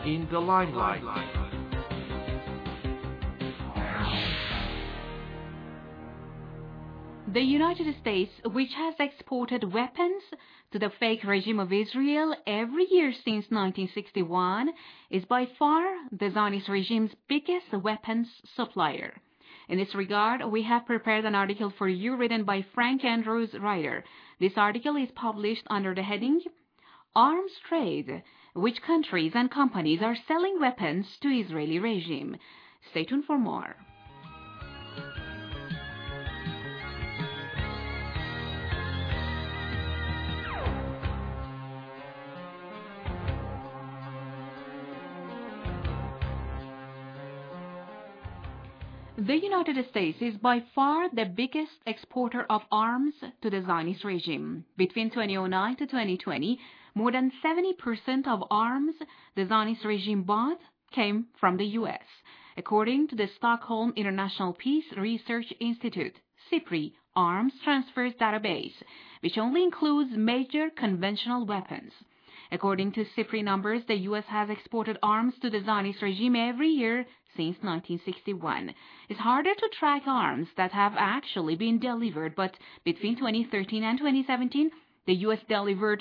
in the limelight. The United States, which has exported weapons to the fake regime of Israel every year since 1961, is by far the Zionist regime's biggest weapons supplier. In this regard, we have prepared an article for you written by Frank Andrews Ryder. This article is published under the heading Arms Trade, which countries and companies are selling weapons to Israeli regime. Stay tuned for more. The United States is by far the biggest exporter of arms to the Zionist regime. Between 2009 to 2020, more than 70% of arms the Zionist regime bought came from the U.S., according to the Stockholm International Peace Research Institute, SIPRI, Arms Transfers Database, which only includes major conventional weapons. According to SIPRI numbers, the U.S. has exported arms to the Zionist regime every year since 1961. It's harder to track arms that have actually been delivered, but between 2013 and 2017, the U.S. delivered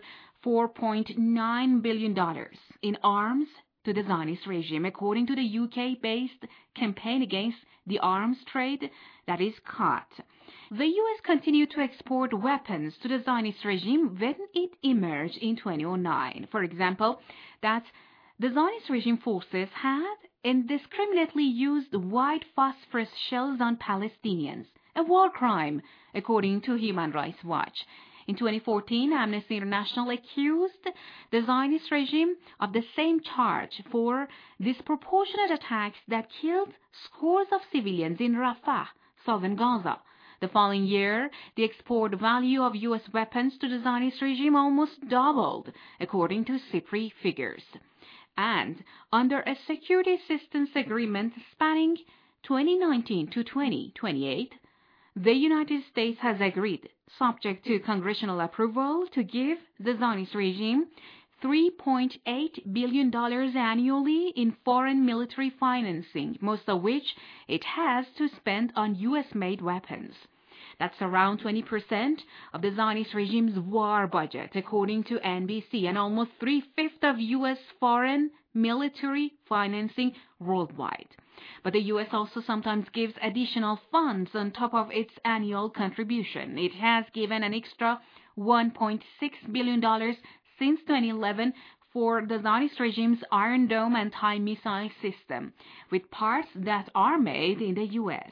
$4.9 billion in arms to the Zionist regime, according to the UK-based Campaign Against the Arms Trade, that is CAAT. The U.S. continued to export weapons to the Zionist regime when it emerged in 2009. For example, that the Zionist regime forces had indiscriminately used white phosphorus shells on Palestinians, a war crime, according to Human Rights Watch. In 2014, Amnesty International accused the Zionist regime of the same charge for disproportionate attacks that killed scores of civilians in Rafah, southern Gaza. The following year, the export value of U.S. weapons to the Zionist regime almost doubled, according to SIPRI figures. And under a security assistance agreement spanning 2019 to 2028, the United States has agreed, subject to congressional approval, to give the Zionist regime $3.8 billion annually in foreign military financing, most of which it has to spend on U.S.-made weapons. That's around 20% of the Zionist regime's war budget, according to NBC, and almost 3/5 of U.S. foreign military financing worldwide. But the U.S. also sometimes gives additional funds on top of its annual contribution. It has given an extra $1.6 billion since 2011 for the Zionist regime's Iron Dome anti-missile system, with parts that are made in the U.S.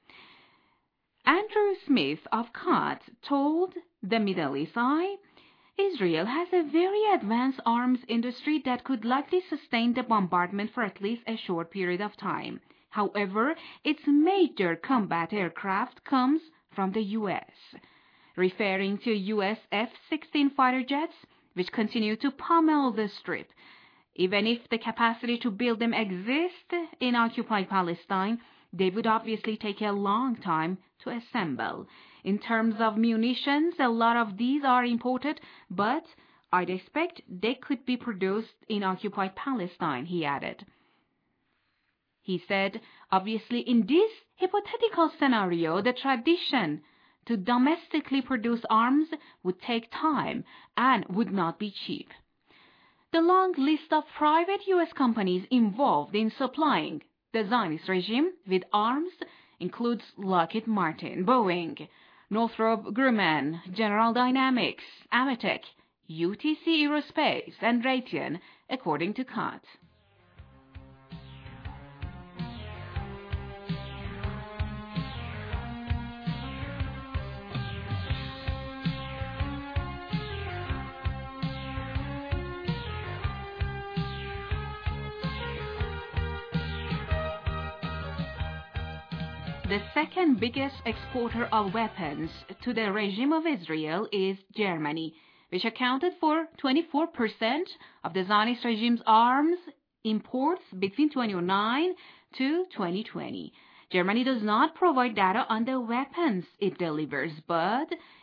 Andrew Smith of CAAT told the Middle East Eye, Israel has a very advanced arms industry that could likely sustain the bombardment for at least a short period of time. However, its major combat aircraft comes from the U.S., referring to U.S. F-16 fighter jets, which continue to pummel the Strip. Even if the capacity to build them exists in occupied Palestine, they would obviously take a long time to assemble. In terms of munitions, a lot of these are imported, but I'd expect they could be produced in occupied Palestine, he added. He said, obviously, in this hypothetical scenario, the tradition to domestically produce arms would take time and would not be cheap. The long list of private U.S. companies involved in supplying the Zionist regime with arms includes Lockheed Martin, Boeing, Northrop Grumman, General Dynamics, Ametek, UTC Aerospace, and Raytheon, according to CAAT. The second biggest exporter of weapons to the regime of Israel is Germany, which accounted for 24% of the Zionist regime's arms imports between 2009 to 2020. Germany does not provide data on the weapons it delivers, but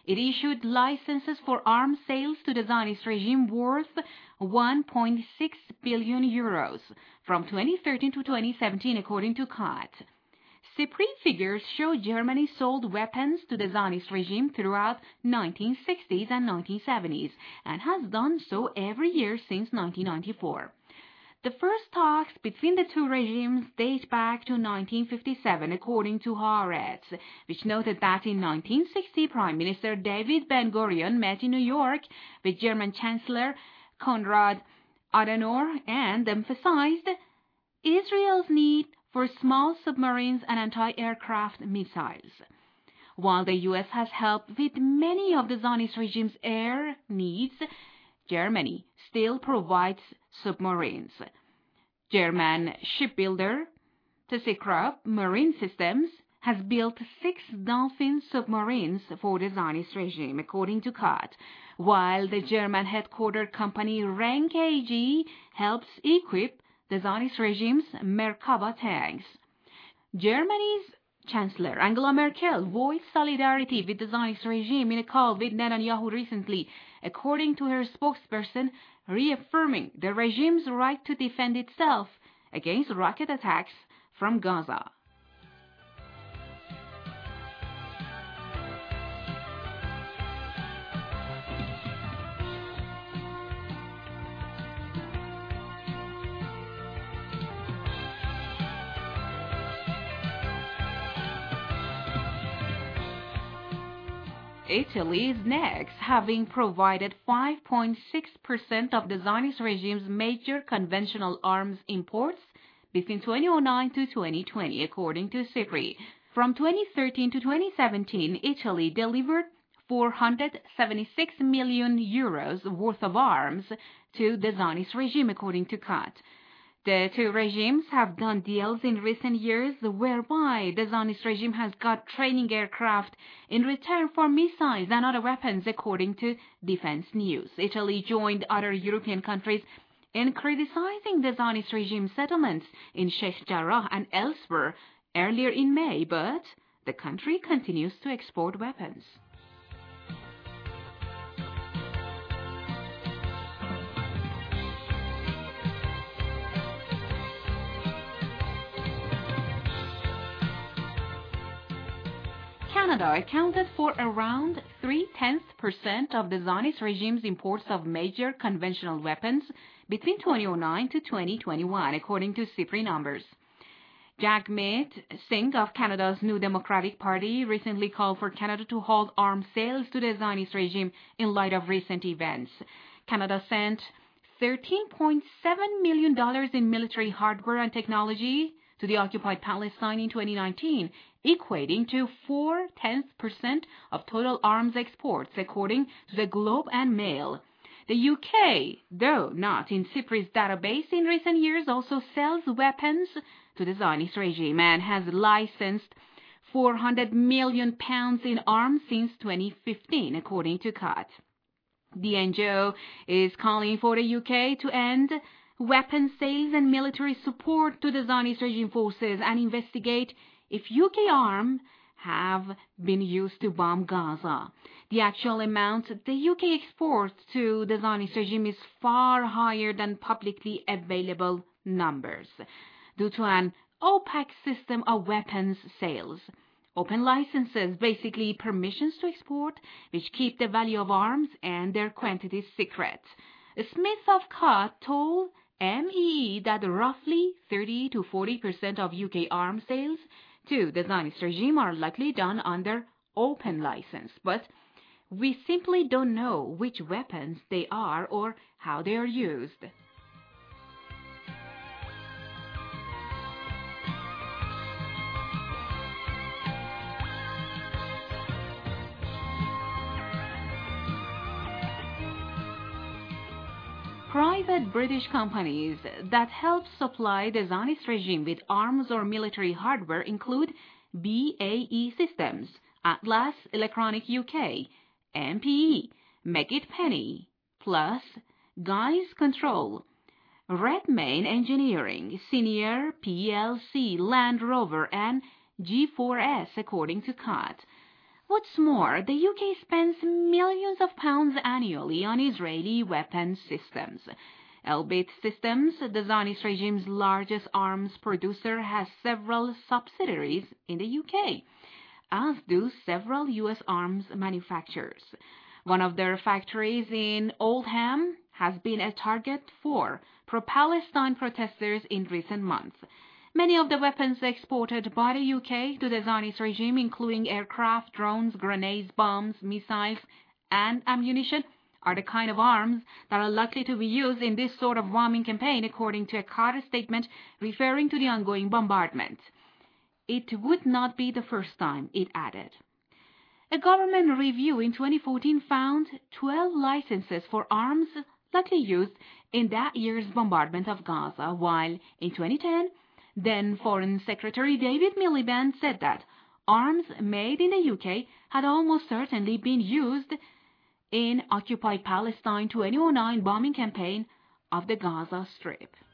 It issued licenses for arms sales to the Zionist regime worth 1.6 billion euros from 2013 to 2017, according to COT. SIPRI figures show Germany sold weapons to the Zionist regime throughout 1960s and 1970s and has done so every year since 1994. The first talks between the two regimes date back to 1957, according to Haaretz, which noted that in 1960 Prime Minister David Ben-Gurion met in New York with German Chancellor Konrad Adenauer and emphasized Israel's need for small submarines and anti-aircraft missiles. While the U.S. has helped with many of the Zionist regime's air needs, Germany still provides submarines. German shipbuilder ThyssenKrupp Marine Systems has built 6 Dolphin submarines for the Zionist regime, according to COT, while the German-headquartered company Renk AG helps equip the Zionist regime's Merkava tanks. Germany's Chancellor Angela Merkel voiced solidarity with the Zionist regime in a call with Netanyahu recently, according to her spokesperson, reaffirming the regime's right to defend itself against rocket attacks from Gaza. Italy is next, having provided 5.6% of the Zionist regime's major conventional arms imports between 2009 to 2020, according to SIPRI. From 2013 to 2017, Italy delivered 476 million euros worth of arms to the Zionist regime, according to COT. The two regimes have done deals in recent years whereby the Zionist regime has got training aircraft in return for missiles and other weapons, according to Defense News. Italy joined other European countries in criticizing the Zionist regime settlements in Sheikh Jarrah and elsewhere earlier in May, but the country continues to export weapons. Canada accounted for around 0.3% of the Zionist regime's imports of major conventional weapons between 2009 to 2021, according to SIPRI numbers. Jagmeet Singh of Canada's New Democratic Party recently called for Canada to halt arms sales to the Zionist regime in light of recent events. Canada sent $13.7 million in military hardware and technology to the occupied Palestine in 2019, equating to 0.4% of total arms exports, according to the Globe and Mail. The UK, though not in SIPRI's database in recent years, also sells weapons to the Zionist regime and has licensed £400 million in arms since 2015, according to COT. The NGO is calling for the UK to end weapons sales and military support to the Zionist regime forces and investigate if UK arms have been used to bomb Gaza. The actual amount the UK exports to the Zionist regime is far higher than publicly available numbers, due to an opaque system of weapons sales. Open licenses, basically permissions to export, which keep the value of arms and their quantities secret. Smith of COT told MEE that roughly 30 to 40% of UK arms sales to the Zionist regime are likely done under open license, but we simply don't know which weapons they are or how they are used. Private British companies that help supply the Zionist regime with arms or military hardware include BAE Systems, Atlas Electronic UK, MPE, Meggitt Penny, Plus, Guy's Control, Redmayne Engineering, Senior PLC, Land Rover, and G4S, according to COT. What's more, the UK spends millions of pounds annually on Israeli weapons systems. Elbit Systems, the Zionist regime's largest arms producer, has several subsidiaries in the UK, as do several US arms manufacturers. One of their factories in Oldham has been a target for pro-Palestine protesters in recent months. Many of the weapons exported by the UK to the Zionist regime, including aircraft, drones, grenades, bombs, missiles, and ammunition, are the kind of arms that are likely to be used in this sort of bombing campaign, according to a Qatar statement referring to the ongoing bombardment. It would not be the first time, it added. A government review in 2014 found 12 licenses for arms likely used in that year's bombardment of Gaza, while in 2010, then Foreign Secretary David Miliband said that arms made in the UK had almost certainly been used in occupied Palestine 2009 bombing campaign of the Gaza Strip.